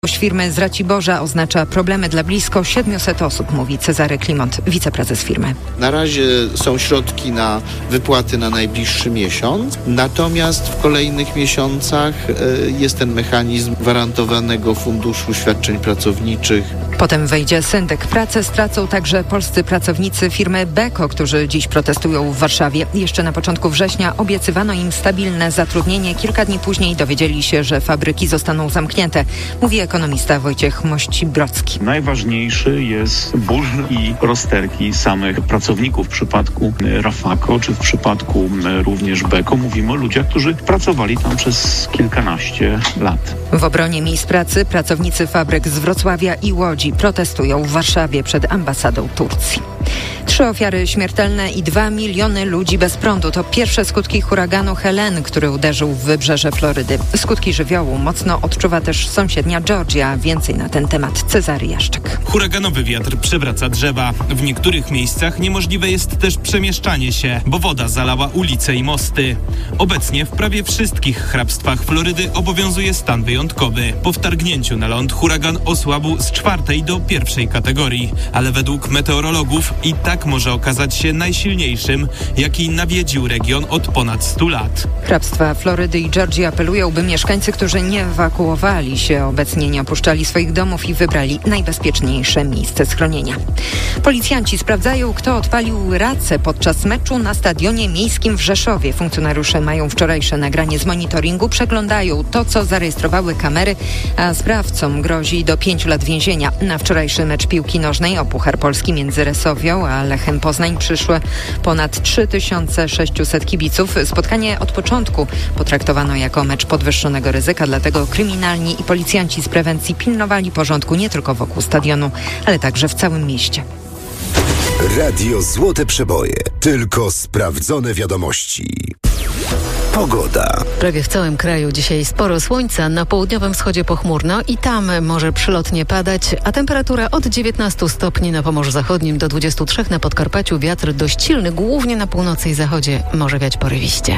Firmy z Raciborza oznacza problemy dla blisko 700 osób, mówi Cezary Klimont, wiceprezes firmy. Na razie są środki na wypłaty na najbliższy miesiąc, natomiast w kolejnych miesiącach jest ten mechanizm gwarantowanego funduszu świadczeń pracowniczych. Potem wejdzie syndyk. Pracę stracą także polscy pracownicy firmy Beko, którzy dziś protestują w Warszawie. Jeszcze na początku września obiecywano im stabilne zatrudnienie. Kilka dni później dowiedzieli się, że fabryki zostaną zamknięte, mówi ekonomista Wojciech Mości-Brocki. Najważniejszy jest ból i rozterki samych pracowników. W przypadku Rafako, czy w przypadku również Beko mówimy o ludziach, którzy pracowali tam przez kilkanaście lat. W obronie miejsc pracy pracownicy fabryk z Wrocławia i Łodzi protestują w Warszawie przed ambasadą Turcji. 3 ofiary śmiertelne i 2 miliony ludzi bez prądu to pierwsze skutki huraganu Helene, który uderzył w wybrzeże Florydy. Skutki żywiołu mocno odczuwa też sąsiednia Georgia. Więcej na ten temat Cezary Jaszczyk. Huraganowy wiatr przewraca drzewa. W niektórych miejscach niemożliwe jest też przemieszczanie się, bo woda zalała ulice i mosty. Obecnie w prawie wszystkich hrabstwach Florydy obowiązuje stan wyjątkowy. Po wtargnięciu na ląd huragan osłabł z 4. do 1. kategorii, ale według meteorologów i tak może okazać się najsilniejszym, jaki nawiedził region od ponad 100 lat. Hrabstwa Florydy i Georgii apelują, by mieszkańcy, którzy nie ewakuowali się, obecnie nie opuszczali swoich domów i wybrali najbezpieczniejsze miejsce schronienia. Policjanci sprawdzają, kto odpalił racę podczas meczu na stadionie miejskim w Rzeszowie. Funkcjonariusze mają wczorajsze nagranie z monitoringu, przeglądają to, co zarejestrowały kamery, a sprawcom grozi do 5 lat więzienia. Na wczorajszy mecz piłki nożnej o Puchar Polski między Resowią a Lechem Poznań przyszło ponad 3600 kibiców. Spotkanie od początku potraktowano jako mecz podwyższonego ryzyka, dlatego kryminalni i policjanci z prewencji pilnowali porządku nie tylko wokół stadionu, ale także w całym mieście. Radio Złote Przeboje. Tylko sprawdzone wiadomości. Pogoda. Prawie w całym kraju dzisiaj sporo słońca, na południowym wschodzie pochmurno i tam może przelotnie padać, a temperatura od 19 stopni na Pomorzu Zachodnim do 23 na Podkarpaciu. Wiatr dość silny, głównie na północy i zachodzie może wiać porywiście.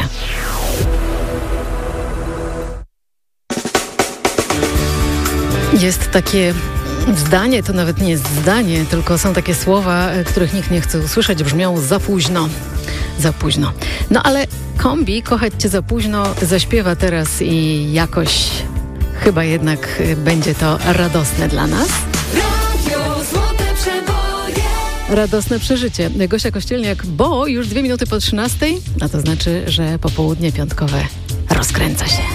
Jest takie zdanie, to nawet nie jest zdanie, tylko są takie słowa, których nikt nie chce usłyszeć, brzmią za późno. Za późno. No ale Kombi Kochać Cię za późno zaśpiewa teraz i jakoś chyba jednak będzie to radosne dla nas. Radio Złote Przeboje. Radosne przeżycie. Gosia Kościelniak, bo już 2 minuty po 13, a to znaczy, że popołudnie piątkowe rozkręca się.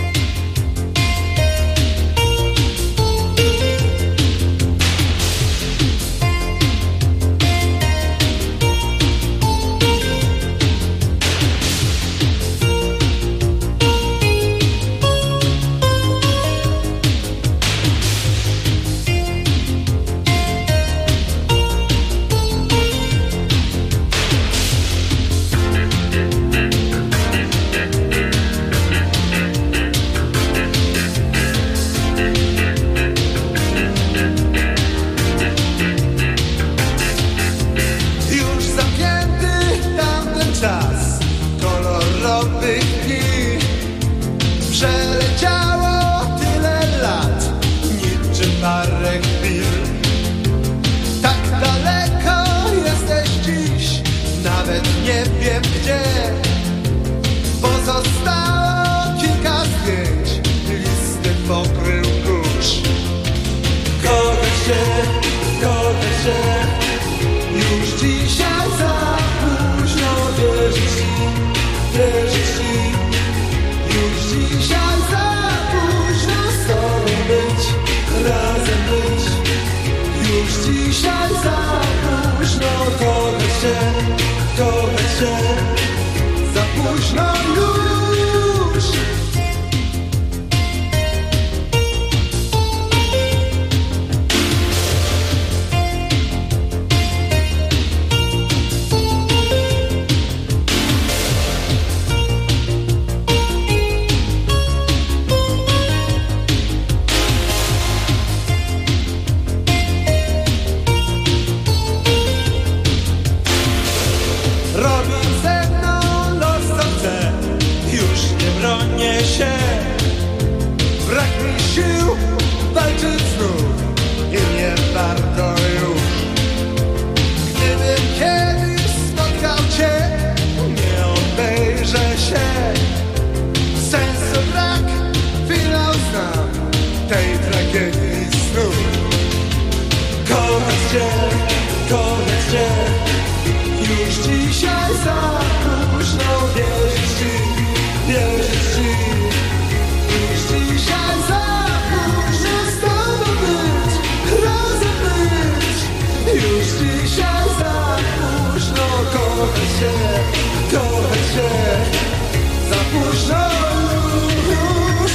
kiedyś znów. Kochać cię, już dzisiaj za późno. Wierzyć ci, już dzisiaj za późno z tobą być, razem być. Już dzisiaj za późno. Kochać cię, za późno już.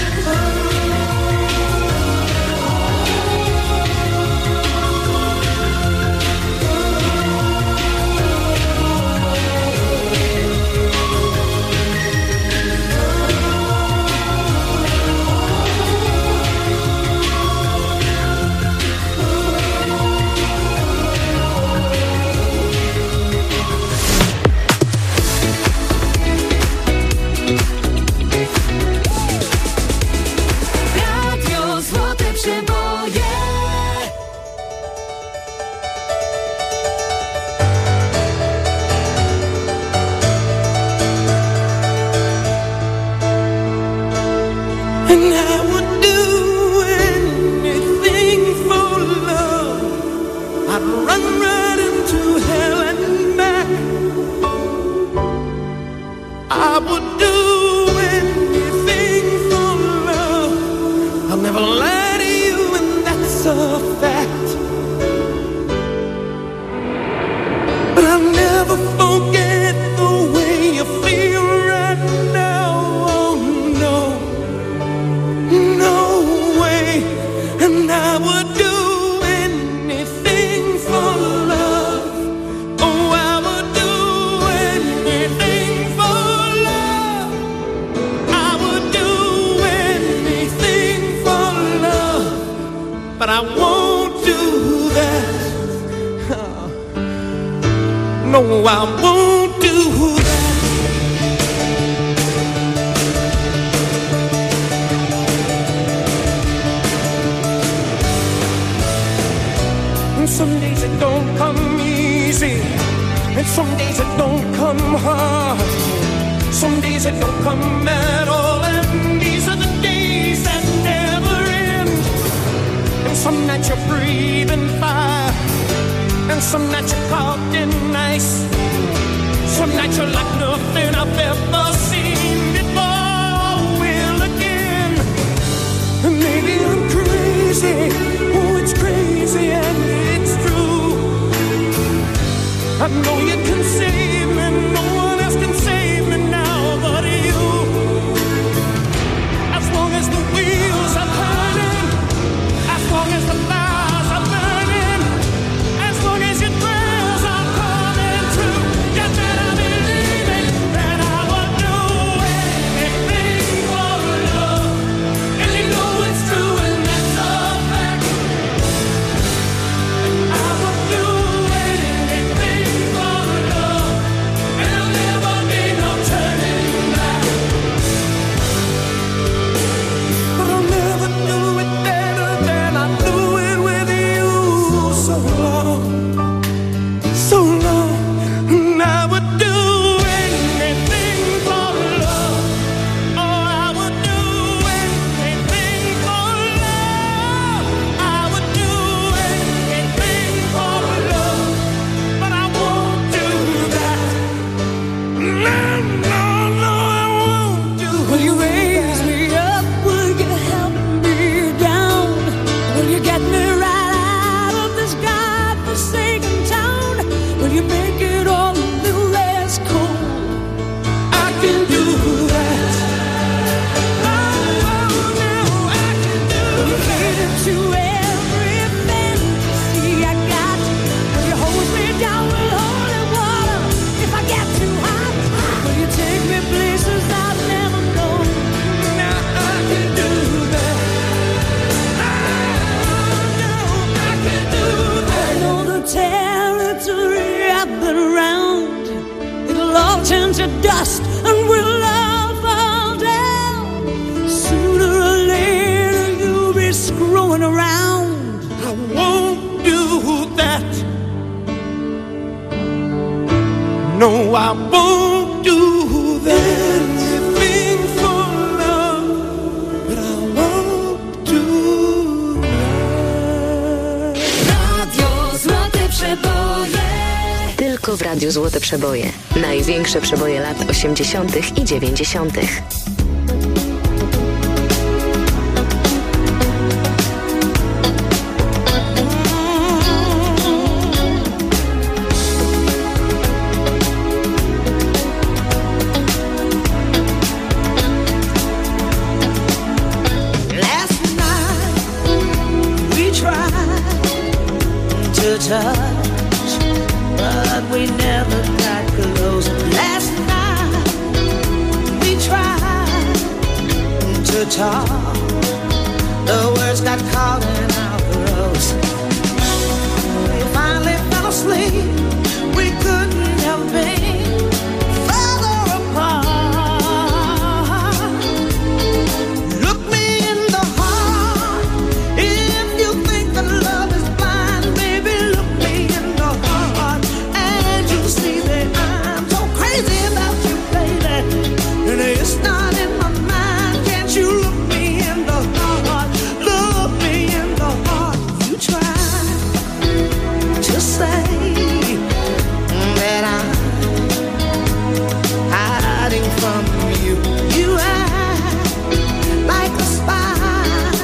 Radio Złote Przeboje. And I would do anything for love. I'd run right into hell and back. I would do anything for love. I'll never lie to you, and that's a fact. But I'll never forget the way you feel right now. Oh no. No way, and I would do anything for love. Oh, I would do anything for love. I would do anything for love, but I won't do that. No, I won't do that. And some days it don't come easy, and some days it don't come hard. Some days it don't come at all, and these are the days that never end. And some nights you're breathing fire, and some nights you're caught in ice. Some nights you're like nothing I've ever seen before. Will again, and maybe I'm crazy. Oh, it's crazy and it's true. I know you can save me, no one else can save me now but you. As long as the wheels are turning, as long as the fires are burning, as long as your prayers are coming true, you better believe it, that I will do anything for love. And you know it's true, and that's a fact. I will do anything for love, and there'll never be no turning back. But I'll never do it better than I do it with you. So long, and I would do anything for love. Oh, I would do anything for love. I would do anything for love, but I won't do that. No, I won't do. Will you raise me up? Will you help me down? Will you get me right out of this godforsaken town? Will you make it all a little less cold? I can do that. Oh, no, I can do that. Will you cater to every fantasy I got? Will you hold me down with holy water if I get too hot? Will you take me places I've never known? Now I can do that. Oh, no, I can do that. I know the territory I've been around. It'll all turn to dust and we'll all fall down. Sooner or later you'll be screwing around. I won't do that. No, I won't do that. Anything for love, but I won't do tylko w Radiu Złote Przeboje. Największe przeboje lat 80. i 90. Touch, but we never got close. Last night we tried to talk, the words got caught in our throats. We finally fell asleep. We couldn't have been further apart. Look me in the heart if you think that love is blind, baby. It's not in my mind. Can't you look me in the heart? Look me in the heart. You try to say that I'm hiding from you. You act like a spy,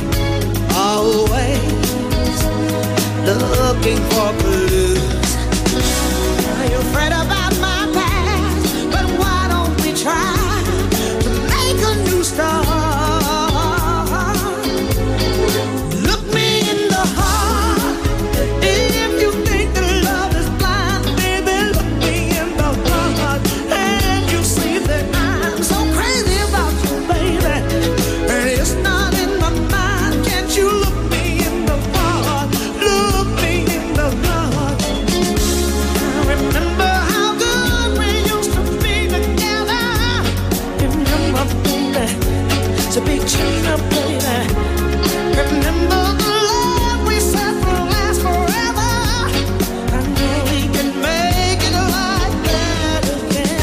always looking for clues. You're afraid about my past, but why don't we try start? Look me in the heart if you think that love is blind, baby. Look me in the heart and you see that I'm so crazy about you, baby. And it's not in my mind. Can't you look me in the heart? Look me in the heart. Remember how good we used to be together. Remember, baby, it's a big chain up, baby. Remember the love we said will last forever. I know we can make it like that again.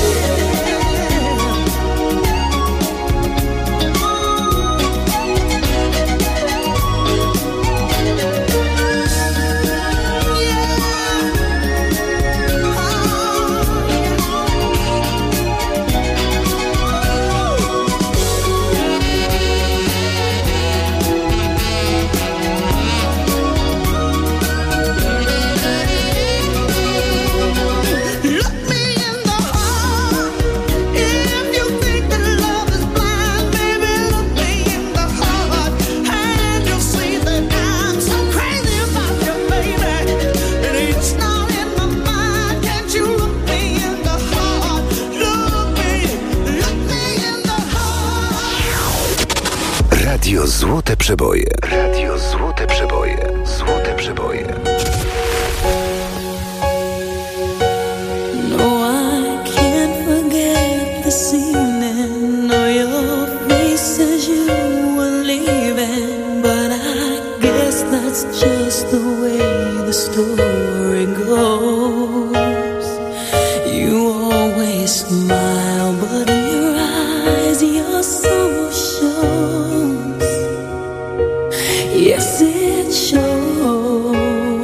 Radio Złote Przeboje. Radio Złote Przeboje. Złote Przeboje. No, I can't forget this evening or your face as you were leaving, but I guess that's just the way the story goes. You always smile, but in your eyes your soul shows. Yes, it shows.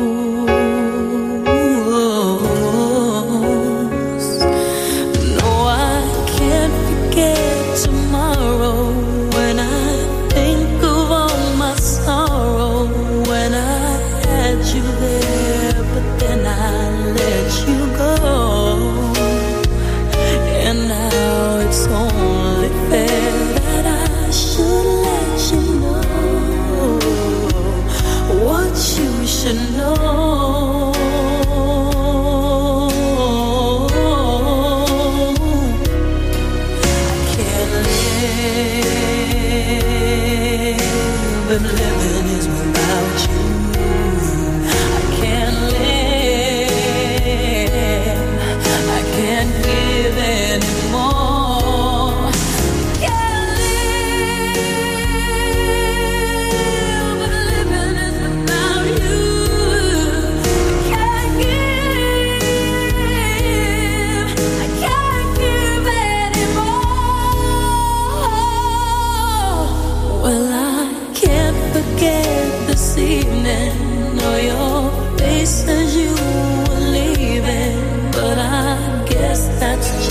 No, I can't forget tomorrow when I think of all my sorrow, when I had you there, but then I left.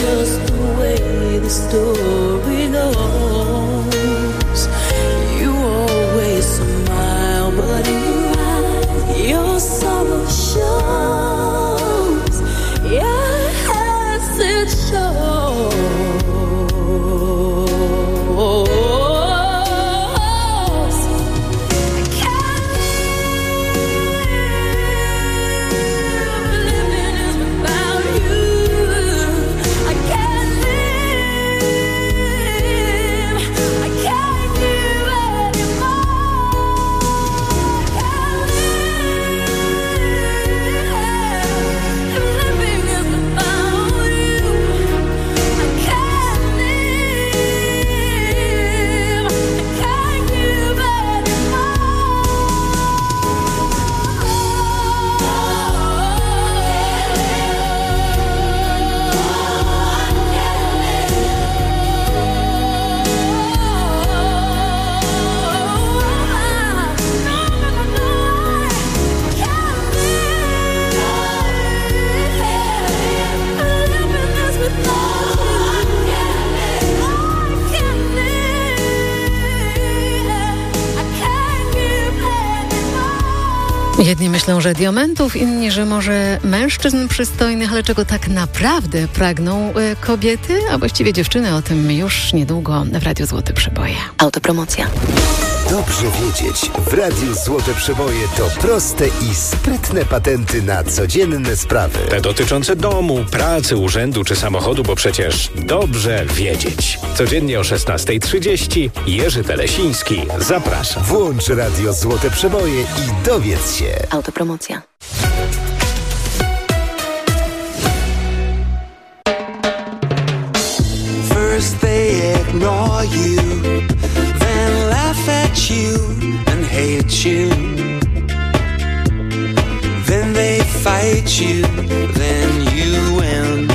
just the way the story goes. You always smile, but in your eyes, your sorrow shows. Yes, it shows. Jedni myślą, że diamentów, inni, że może mężczyzn przystojnych, ale czego tak naprawdę pragną kobiety, a właściwie dziewczyny, o tym już niedługo w Radiu Złote Przeboje. Autopromocja. Dobrze wiedzieć, w Radiu Złote Przeboje to proste i sprytne patenty na codzienne sprawy. Te dotyczące domu, pracy, urzędu czy samochodu, bo przecież dobrze wiedzieć. Codziennie o 16:30 Jerzy Telesiński zaprasza. Włącz Radio Złote Przeboje i dowiedz się. Autopromocja. First they ignore you, then laugh at you and hate you. Then they fight you, then you win.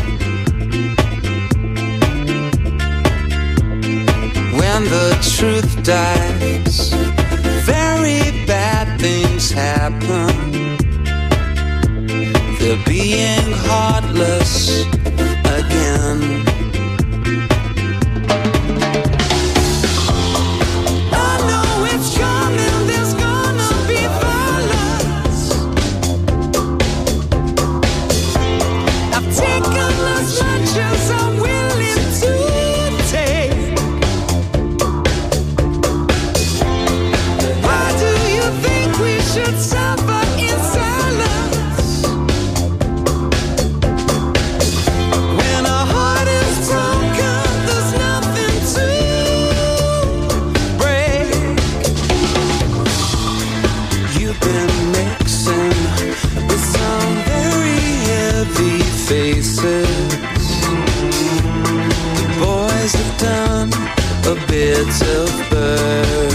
When the truth dies, very bad things happen. They're being heartless again. Of bird.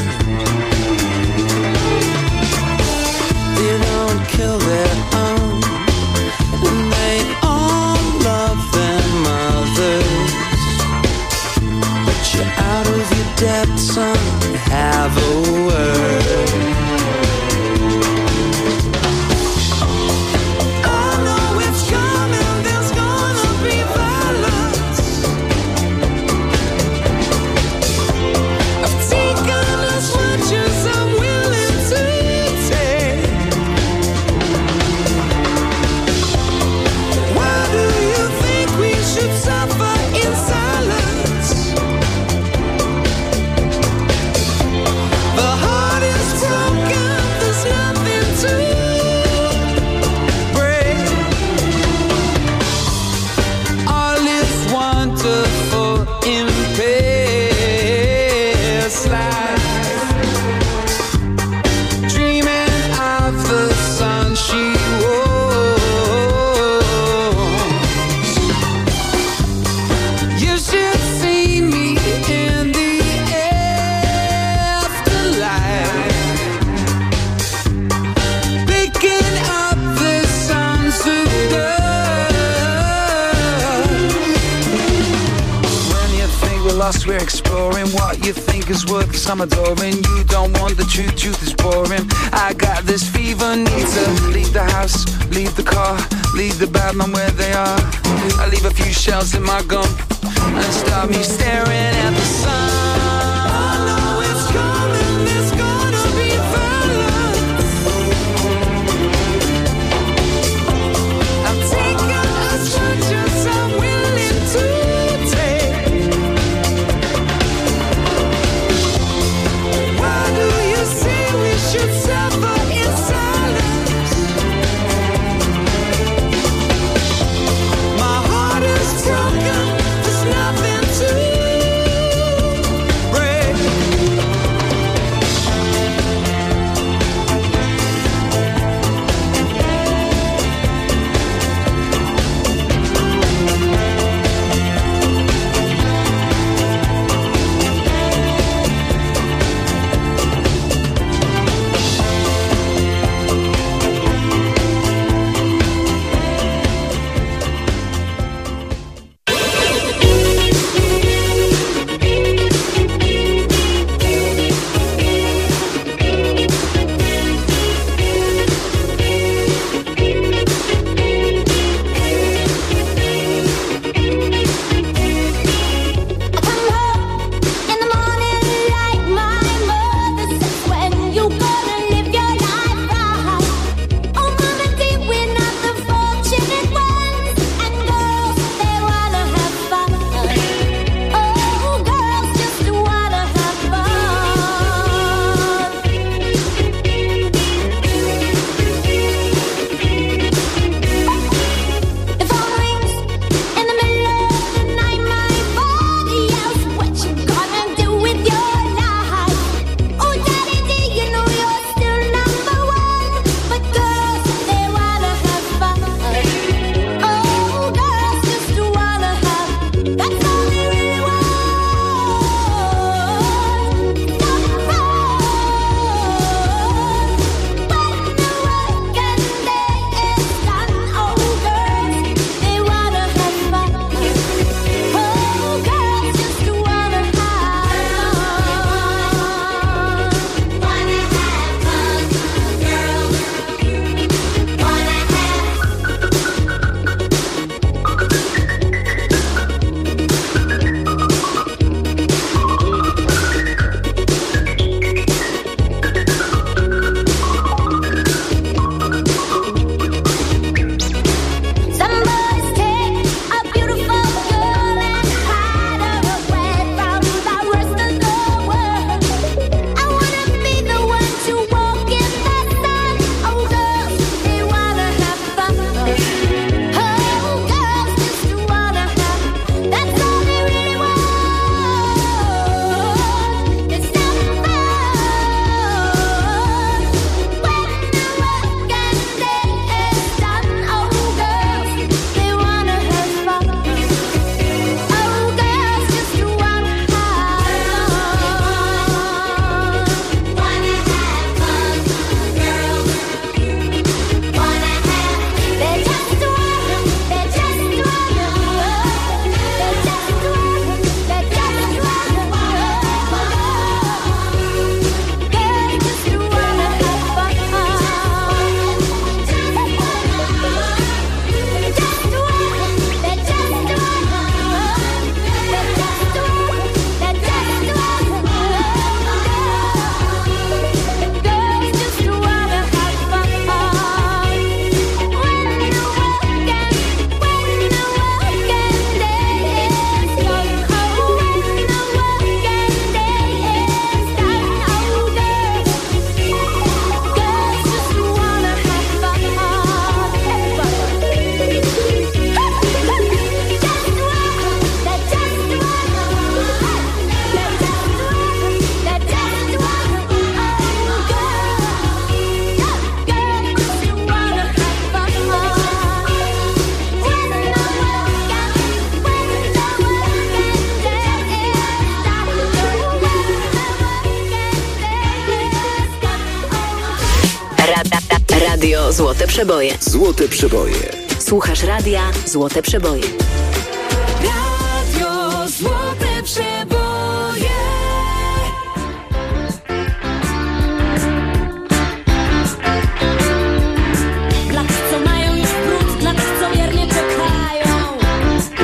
They don't kill their own, and they all love their mothers. But you're out of your depth, son, have a word. We're exploring what you think is worth some adoring. You don't want the truth is boring. I got this fever, need to leave the house, leave the car, leave the bad man where they are. I leave a few shells in my gum and stop me staring at the sun. I know it's coming, it's gonna be violent. I'm taking as much as I'm willing to take. Why do you say we should suffer in silence? My heart is broken, there's nothing to break. Radio Złote Przeboje. Złote Przeboje. Słuchasz radia Złote Przeboje. Radio Złote Przeboje. Dla tych, co mają już brud, dla tych, co wiernie czekają.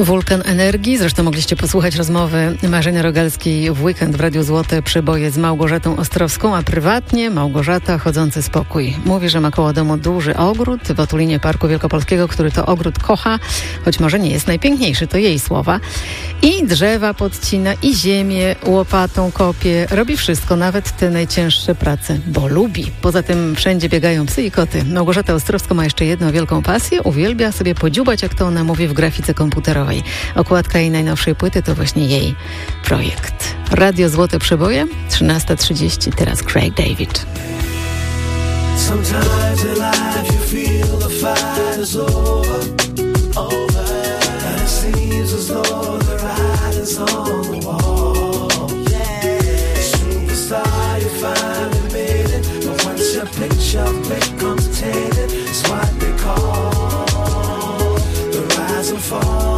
Wulkan Energii. Zresztą mogliście posłuchać rozmowy Marzeny Rogalskiej w weekend w Radiu Złote Przeboje z Małgorzatą Ostrowską, a prywatnie Małgorzata Chodzący Spokój. Mówi, że ma koło domu duży ogród w otulinie Parku Wielkopolskiego, który to ogród kocha, choć może nie jest najpiękniejszy, to jej słowa. I drzewa podcina, i ziemię łopatą kopie. Robi wszystko, nawet te najcięższe prace, bo lubi. Poza tym wszędzie biegają psy i koty. Małgorzata Ostrowska ma jeszcze jedną wielką pasję. Uwielbia sobie podziubać, jak to ona mówi, w grafice komputerowej. Okładka jej najnowszej płyty to właśnie jej projekt. Radio Złote Przeboje, 13:30, teraz Craig David. Sometimes in life you feel the fight is over, and it seems as though the writing's on the wall. Superstar, you finally made it, but once your picture becomes tainted, it's what they call the rise and fall.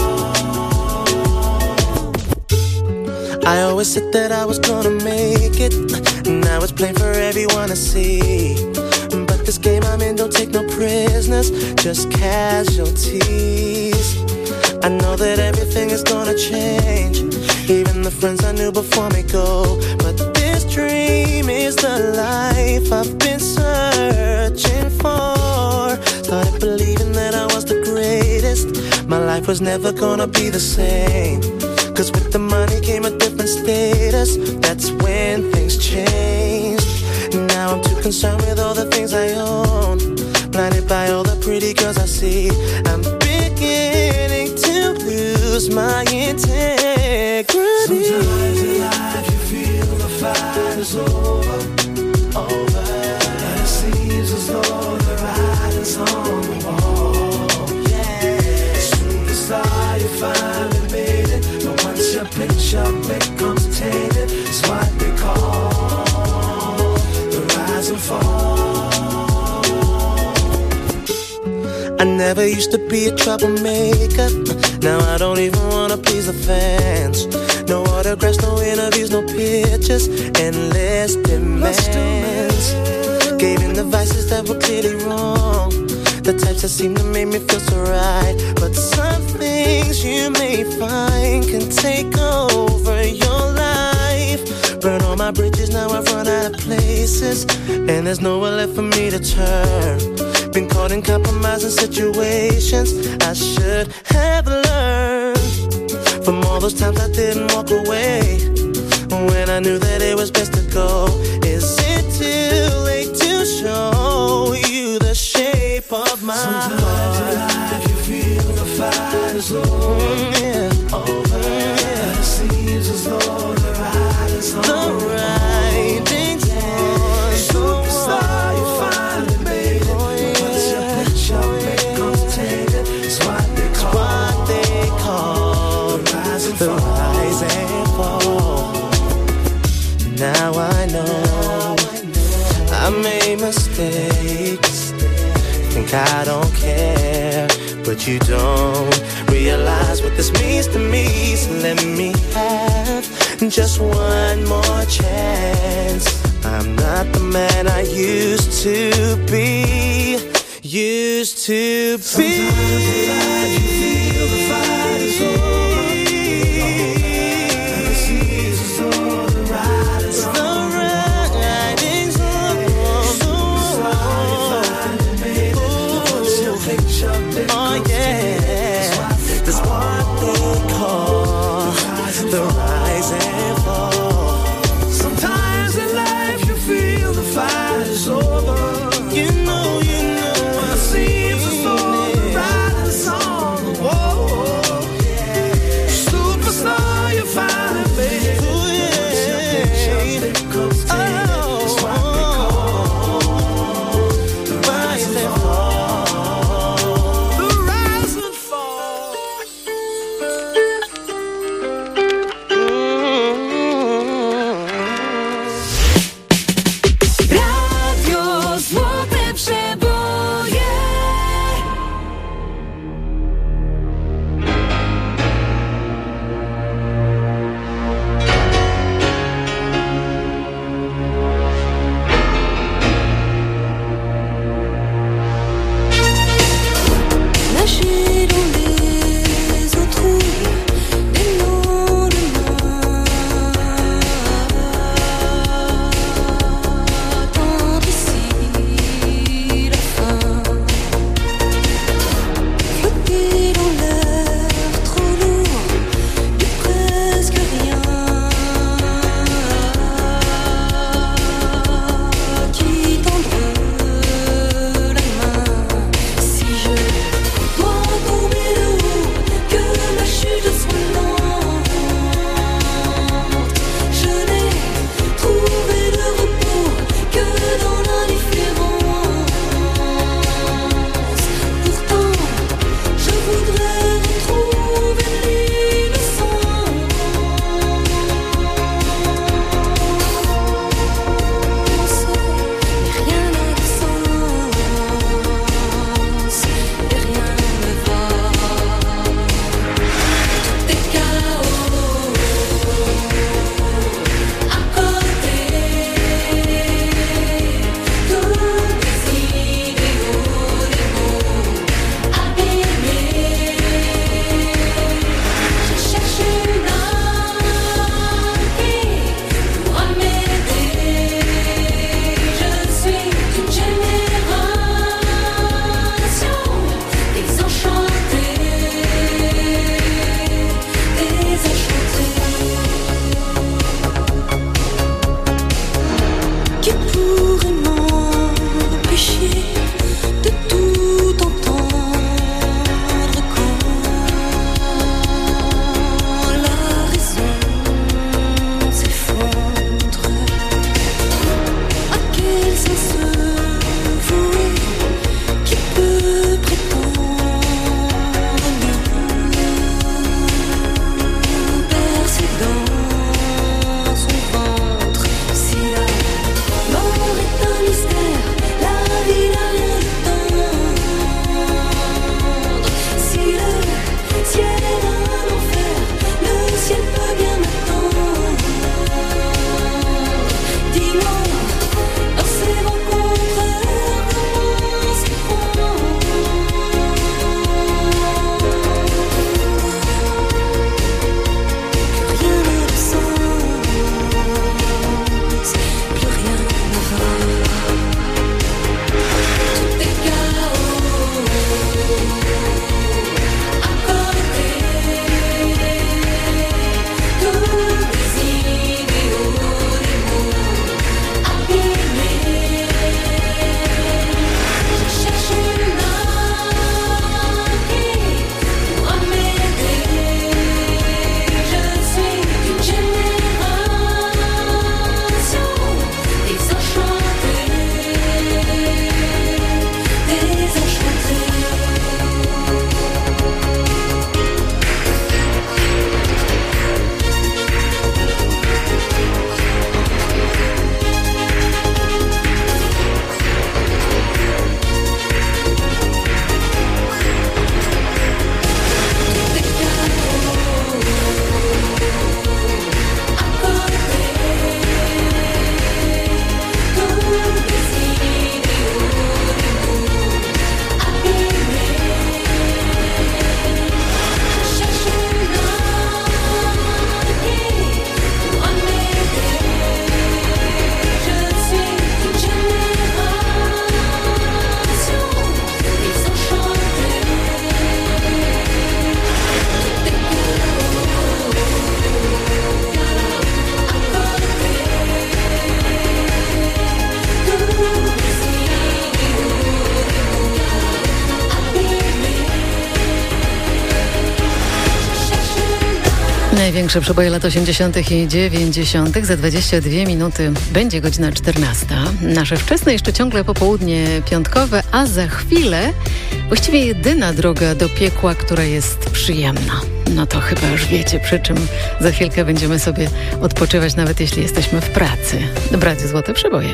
I always said that I was gonna make it. Now it's plain for everyone to see. But this game I'm in don't take no prisoners, just casualties. I know that everything is gonna change. Even the friends I knew before me go. But this dream is the life I've been searching for. Started believing that I was the greatest. My life was never gonna be the same. 'Cause with the money came a different status. That's when things changed. Now I'm too concerned with all the things I own, blinded by all the pretty girls I see. I'm beginning to lose my integrity. Sometimes in life you feel the fight is over, and it seems as though the writing's on the wall. Superstar, you finally made it, but once your picture becomes tainted, it's what they call the rise and fall. I never used to be a troublemaker. Now I don't even wanna please the fans. No autographs, no interviews, no pictures, endless demands. Gave in the vices that were clearly wrong, the types that seem to make me feel so right. But some things you may find can take over your life. Burn all my bridges, now I've run out of places, and there's nowhere left for me to turn. Been caught in compromising situations I should have learned from all those times I didn't walk away when I knew that it was best to go. Is it too late to show you the shape of my Sometimes heart? in life you feel the fight is over, and it seems as though the writing's on the writing's on. Superstar, you finally made it. Once your picture becomes tainted, it's what they call the rise and fall. Now I know I made mistakes, think I don't care, but you don't realize what this means to me. So let me have just one more chance. I'm not the man I used to be. Sometimes in life you feel the fight is over, and it seems as though the writing's on the wall. Superstar, you finally made it. Once your picture becomes tainted, it's what they call the rise and fall. Sometimes in life you feel the fight is over. You know, when it seems as though the writing's on największe przeboje lat 80. i 90. Za 22 minuty będzie godzina 14. Nasze wczesne jeszcze ciągle popołudnie piątkowe, a za chwilę właściwie jedyna droga do piekła, która jest przyjemna. No to chyba już wiecie, przy czym za chwilkę będziemy sobie odpoczywać, nawet jeśli jesteśmy w pracy. W Radiu Złote Przeboje.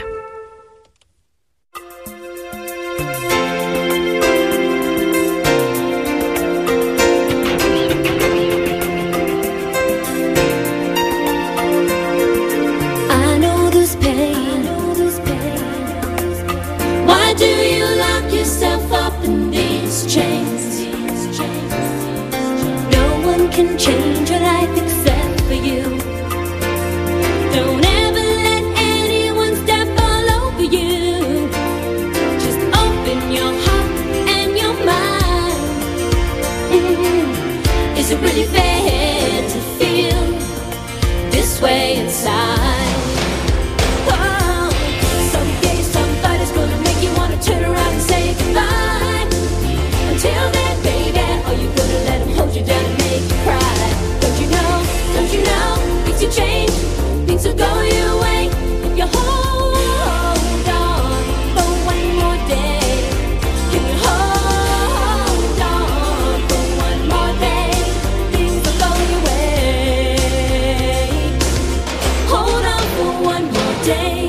Can change your life except for you. Don't ever let anyone step all over you. Just open your heart and your mind. Is it really fair to feel this way inside? Oh, someday somebody's gonna make you wanna turn around and say goodbye. Until then, baby, are you gonna let them hold you down and make you cry? Don't you know, things will change, things will go your way if you hold on for one more day. Can you hold on for one more day? Things will go your way. Hold on for one more day.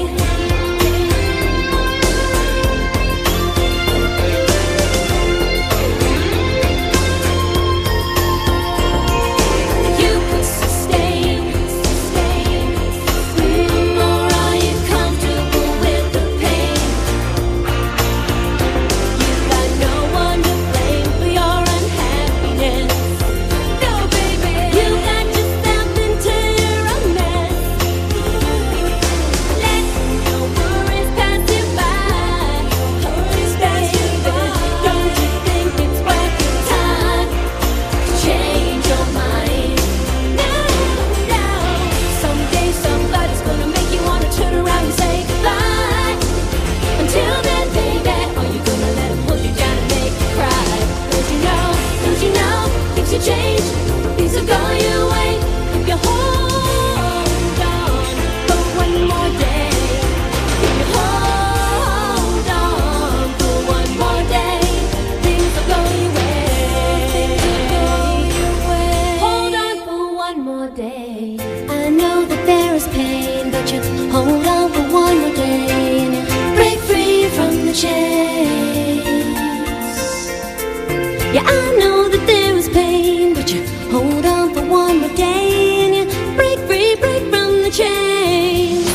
Change, things will go your way if you hold on for one more day. If you hold on for one more day, things will go your way. Hold on for one more day. I know that there is pain, but you hold on for one more day and you break free from the chains. Yeah, I know that there is pain, but you hold on for one more day and you break free, break from the chains.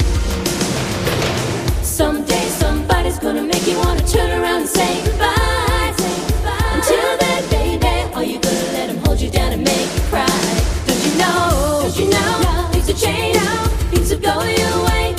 Someday somebody's gonna make you wanna turn around and say goodbye. Until then, baby, are you gonna let them hold you down and make you cry? Don't you know, things will change, things will go your way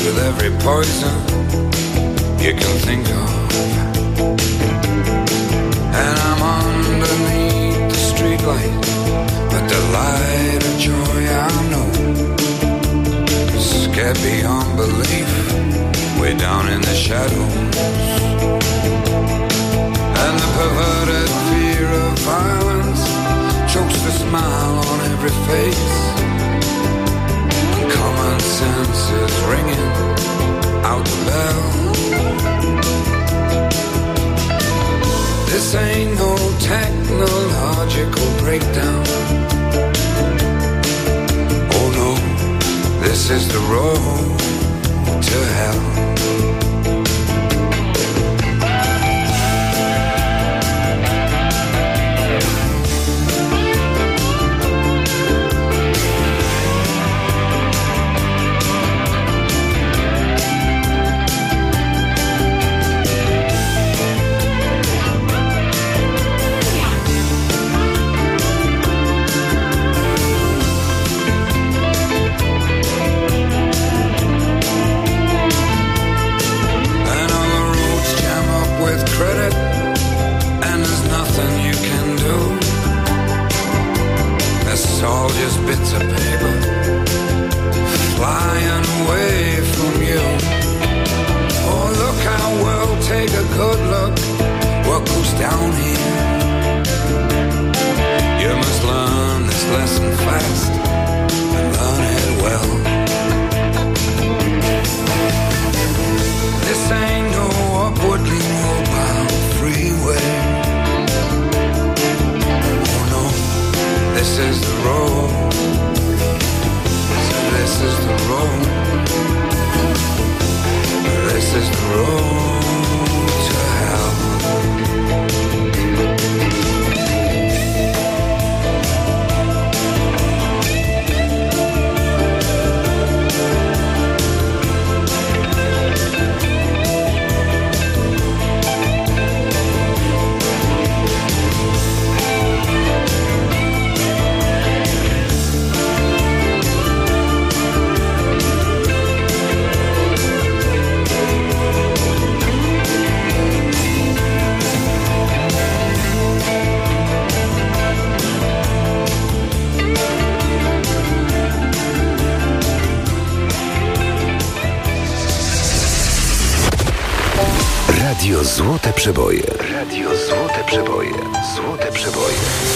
with every poison you can think of. And I'm underneath the streetlight, but the light of joy I know, scared beyond belief, way down in the shadows. And the perverted fear of violence chokes the smile on every face. And common sense is ringing out the bell. This ain't no technological breakdown. Oh no, this is the road to hell. All just bits of paper flying away from you. Oh, look how well, take a good look what goes down here. You must learn this lesson fast and learn it well. This ain't no upwardly mobile freeway. This is the road, so this is the road, this is the road to hell. Radio Złote Przeboje. Radio Złote Przeboje. Złote Przeboje.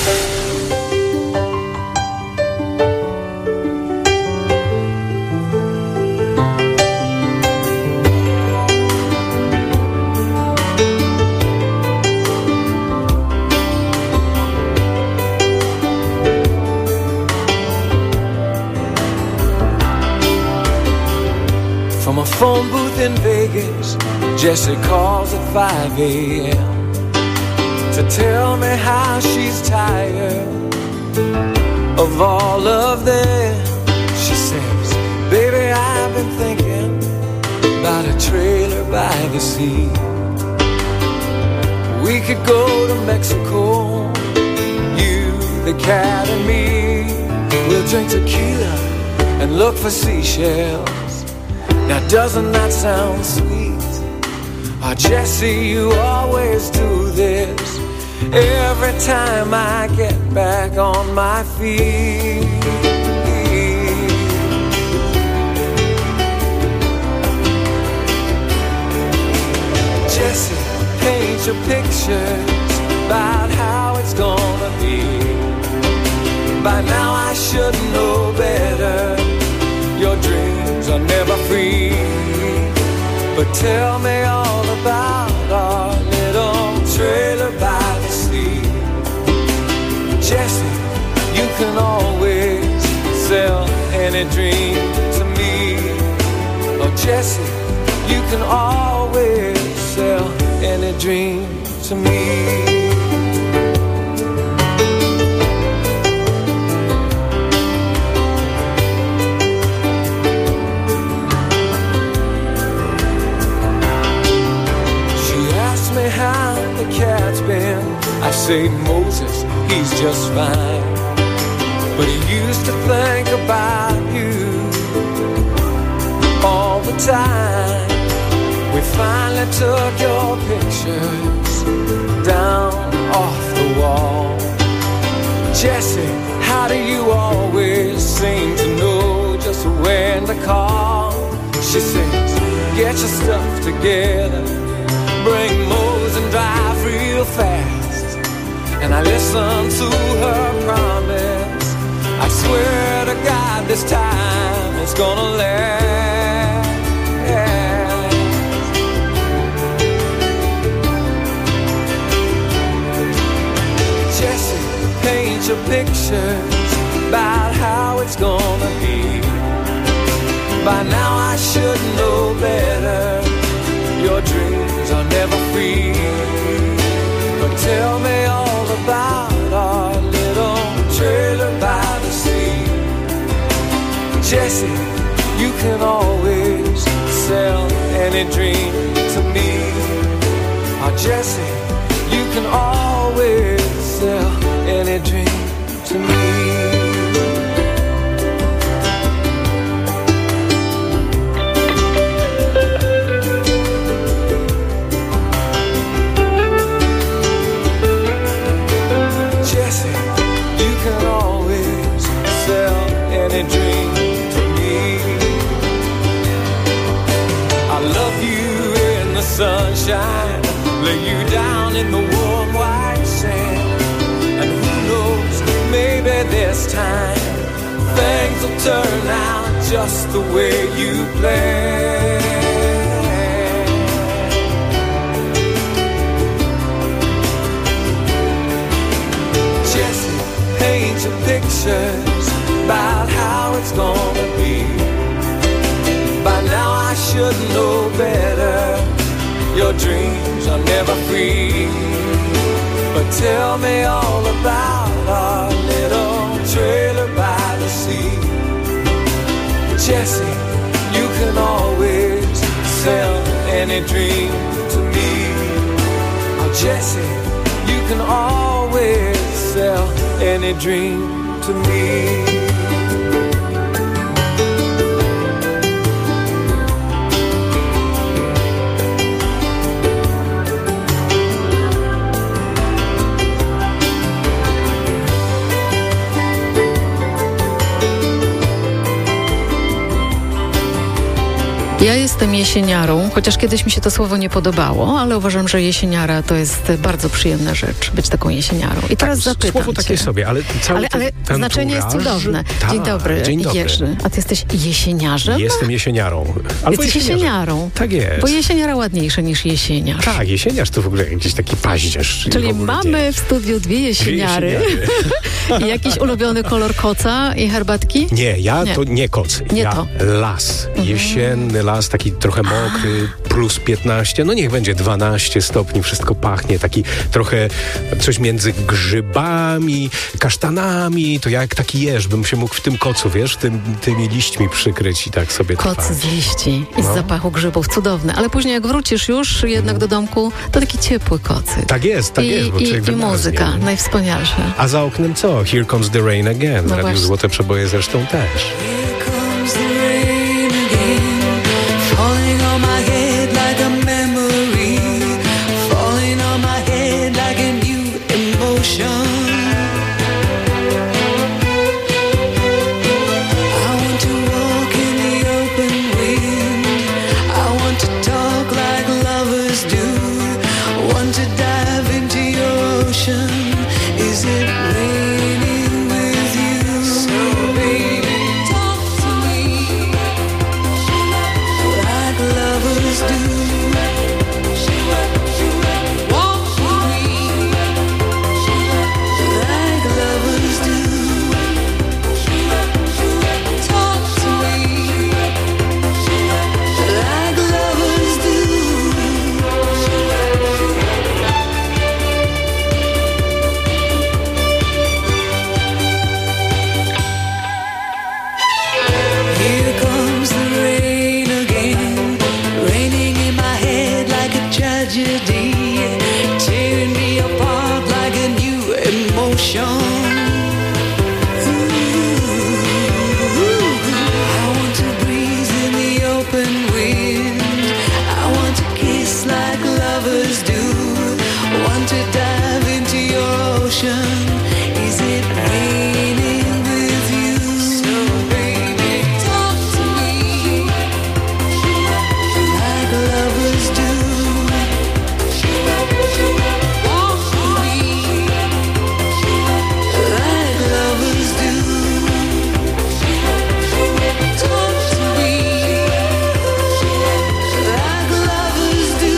From a phone booth in Vegas, Jessie calls at 5 a.m. to tell me how she's tired of all of them. She says, baby, I've been thinking about a trailer by the sea. We could go to Mexico, you, the cat and me. We'll drink tequila and look for seashells. Now doesn't that sound sweet? Oh, Jessie, you always do this every time I get back on my feet. Jessie, paint your pictures about how it's gonna be. By now I should know better. Your dreams are never free. But tell me all about our little trailer by the sea. Jessie, you can always sell any dream to me. Oh, Jessie, you can always sell any dream to me. How the cat's been, I say Moses, he's just fine. But he used to think about you all the time we finally took your pictures down off the wall. Jessie, how do you always seem to know just when to call? She says, get your stuff together, bring Mose and drive real fast. And I listen to her promise, I swear to God this time it's gonna last. Jessie, paint your pictures about how it's gonna be. By now I should know better, your dreams are never free. But tell me all about our little trailer by the sea. Jessie, you can always sell any dream to me. Oh, Jessie, you can always sell any dream to me. Any dream to me. I love you in the sunshine, lay you down in the warm white sand. And who knows, maybe this time things will turn out just the way you planned. Jessie, paint your pictures about how it's gonna be. By now I should know better, your dreams are never free. But tell me all about our little trailer by the sea. Jessie, you can always sell any dream to me. Oh, Jessie, you can always sell any dream to me. Ja jestem jesieniarą, chociaż kiedyś mi się to słowo nie podobało, ale uważam, że jesieniara to jest bardzo przyjemna rzecz, być taką jesieniarą. I teraz zapytam słowo cię. takie sobie, ale cały ale znaczenie jest cudowne. Tak, Dzień dobry, Jerzy. A ty jesteś jesieniarzem? Jestem jesieniarą. Albo jesteś jesieniarą. Tak jest. Bo jesieniara ładniejsze niż jesieniarz. Tak, jesieniarz to w ogóle jakiś taki paździerz. Czyli mamy w studiu dwie jesieniary. I jakiś ulubiony kolor koca i herbatki? Nie, to nie koc. Las. Jesienny las, taki trochę mokry, plus 15, no niech będzie 12 stopni, wszystko pachnie, taki trochę coś między grzybami, kasztanami, to jak taki jeż, bym się mógł w tym kocu, wiesz, tymi liśćmi przykryć i tak sobie Koc z liści i z zapachu grzybów, cudowne, ale później jak wrócisz już jednak do domku, to taki ciepły kocyk. Tak jest, bo I muzyka, najwspanialsza. A za oknem co? Here Comes the Rain Again, no Radio Złote Przeboje zresztą też. Here comes the rain again, raining in open wind. I want to kiss like lovers do. Want to dive into your ocean. Is it raining with you? So baby, talk to me like lovers do. Walk with me like lovers do. Talk to me like lovers do.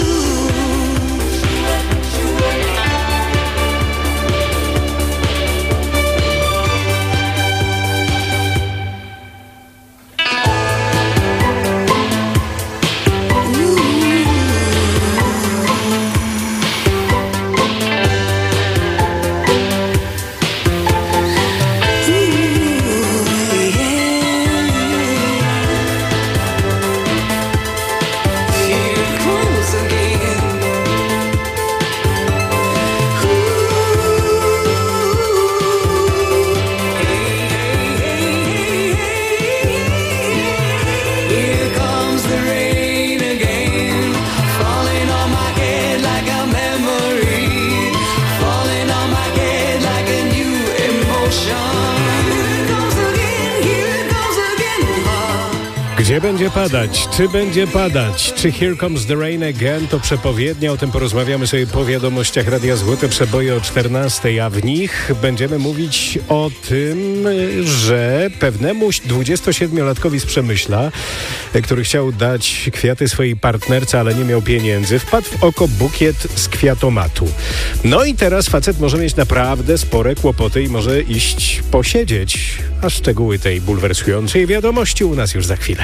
Here comes the rain again, falling on my head like a memory, falling on my head like a new emotion. Here it goes again, here it goes again. Gdzie będzie padać? Czy będzie padać? Czy Here Comes the Rain Again to przepowiednia? O tym porozmawiamy sobie po wiadomościach Radia Złote Przeboje o 14, a w nich będziemy mówić o tym, że pewnemu 27-latkowi z Przemyśla, który chciał dać kwiaty swojej partnerce, ale nie miał pieniędzy, wpadł w oko bukiet z kwiatomatu. No i teraz facet może mieć naprawdę spore kłopoty i może iść posiedzieć. A szczegóły tej bulwersującej wiadomości u nas już za chwilę.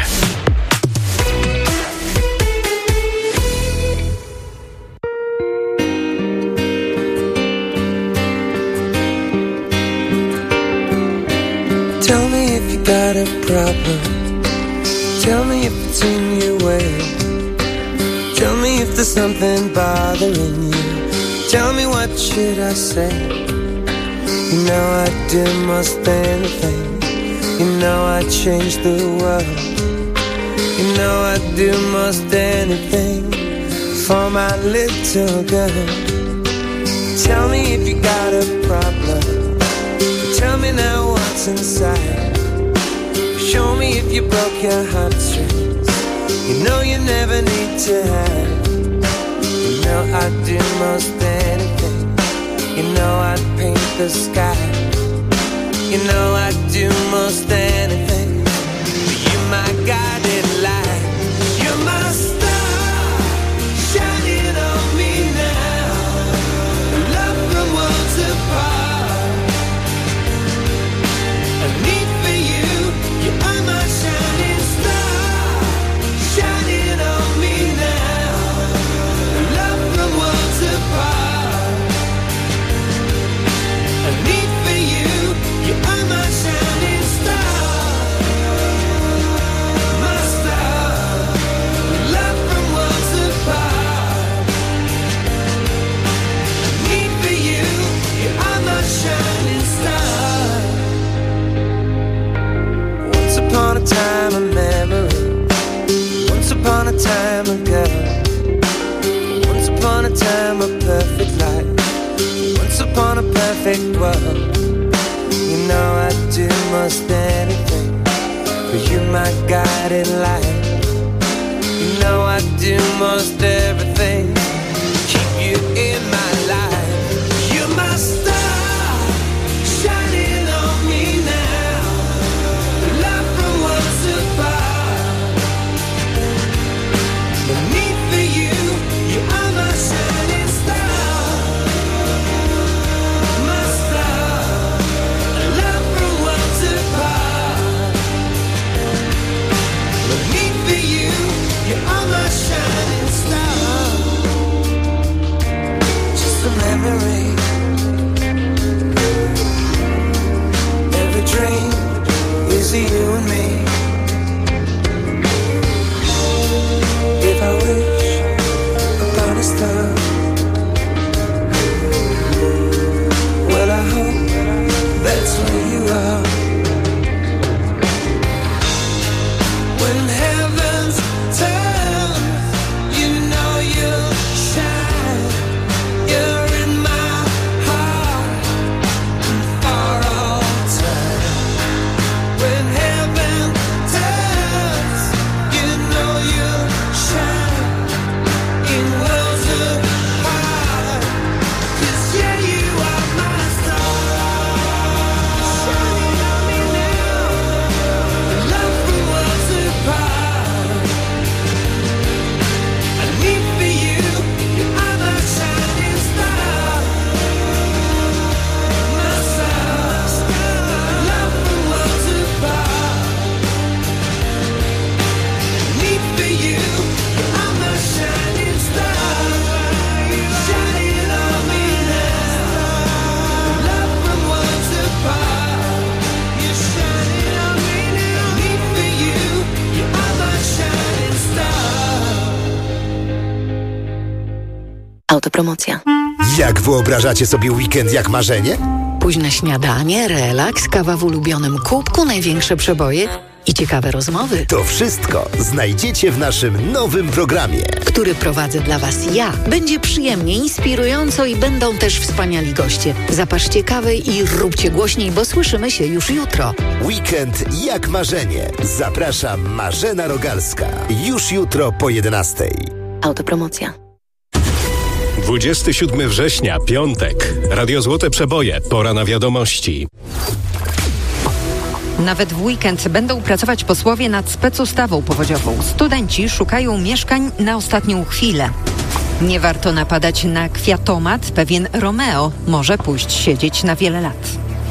Tell me if you got a problem. Tell me if it's in your way. Tell me if there's something bothering you. Tell me what should I say. You know I'd do most anything. You know I'd change the world. You know I'd do most anything for my little girl. Tell me if you got a problem. Tell me now what's inside. Show me if you broke your heartstrings. You know you never need to hide. You know I'd do most anything. You know I'd paint the sky. You know I'd do most anything. You're my guiding light. You're my star, shining on me now. Love from worlds apart. A need for you. You are my shining star, shining on me now. Love from worlds apart. A need for you. You are my shining star, my star. Love from worlds apart. A need for you. You are my shining star. Once upon a time a memory. Once upon a time a girl. Once upon a time a perfect life. Once upon a perfect world. You know I'd do most anything for you, my guiding light. You know I'd do most everything to keep you in my life. You're my star, shining on me now. Love from worlds apart. No need for you. You are my shining star, my star. Love from worlds apart. No need Autopromocja. Jak wyobrażacie sobie weekend jak marzenie? Późne śniadanie, relaks, kawa w ulubionym kubku, największe przeboje i ciekawe rozmowy. To wszystko znajdziecie w naszym nowym programie, który prowadzę dla Was ja. Będzie przyjemnie, inspirująco i będą też wspaniali goście. Zapaszcie kawę i róbcie głośniej, bo słyszymy się już jutro. Weekend jak marzenie. Zapraszam Marzena Rogalska. Już jutro po 11:00. Autopromocja. 27 września, piątek. Radio Złote Przeboje. Pora na wiadomości. Nawet w weekend będą pracować posłowie nad specustawą powodziową. Studenci szukają mieszkań na ostatnią chwilę. Nie warto napadać na kwiatomat. Pewien Romeo może pójść siedzieć na wiele lat.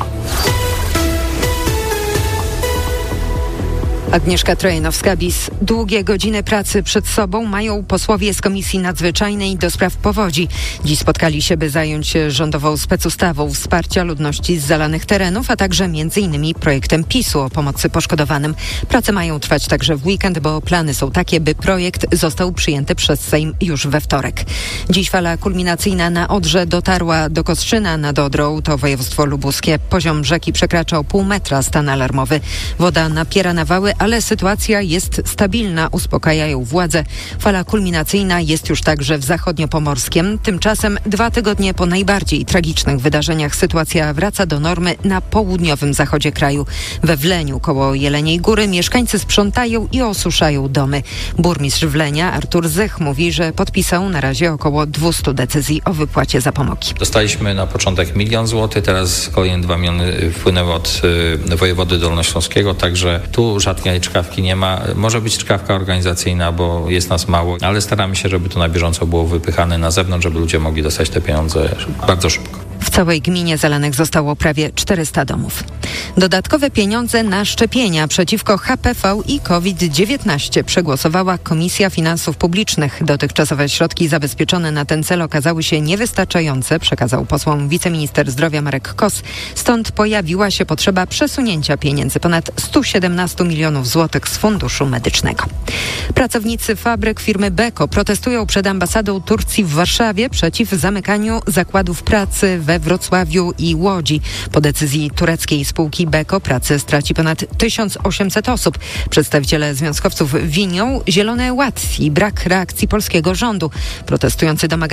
Agnieszka Trojanowska-Bis. Długie godziny pracy przed sobą mają posłowie z Komisji Nadzwyczajnej do spraw powodzi. Dziś spotkali się, by zająć się rządową specustawą wsparcia ludności z zalanych terenów, a także m.in. projektem PiS-u o pomocy poszkodowanym. Prace mają trwać także w weekend, bo plany są takie, by projekt został przyjęty przez Sejm już we wtorek. Dziś fala kulminacyjna na Odrze dotarła do Kostrzyna nad Odrą, to województwo lubuskie. Poziom rzeki przekracza o pół metra, stan alarmowy. Woda napiera na wały, ale sytuacja jest stabilna, uspokajają władze. Fala kulminacyjna jest już także w zachodniopomorskiem. Tymczasem 2 tygodnie po najbardziej tragicznych wydarzeniach sytuacja wraca do normy na południowym zachodzie kraju. We Wleniu koło Jeleniej Góry mieszkańcy sprzątają i osuszają domy. Burmistrz Wlenia Artur Zych mówi, że podpisał na razie około 200 decyzji o wypłacie zapomogi. Dostaliśmy na początek 1 000 000 złotych, teraz kolejne 2 miliony wpłynęły od wojewody dolnośląskiego, także tu rzadkiej czkawki nie ma. Może być czkawka organizacyjna, bo jest nas mało, ale staramy się, żeby to na bieżąco było wypychane na zewnątrz, żeby ludzie mogli dostać te pieniądze bardzo szybko. W całej gminie zalanych zostało prawie 400 domów. Dodatkowe pieniądze na szczepienia przeciwko HPV i COVID-19 przegłosowała Komisja Finansów Publicznych. Dotychczasowe środki zabezpieczone na ten cel okazały się niewystarczające, przekazał posłom wiceminister zdrowia Marek Kos. Stąd pojawiła się potrzeba przesunięcia pieniędzy ponad 117 milionów złotych z Funduszu Medycznego. Pracownicy fabryk firmy Beko protestują przed ambasadą Turcji w Warszawie przeciw zamykaniu zakładów pracy we Wrocławiu i Łodzi. Po decyzji tureckiej spółki Beko pracę straci ponad 1800 osób. Przedstawiciele związkowców winią Zielony Ład i brak reakcji polskiego rządu. Protestujący domagają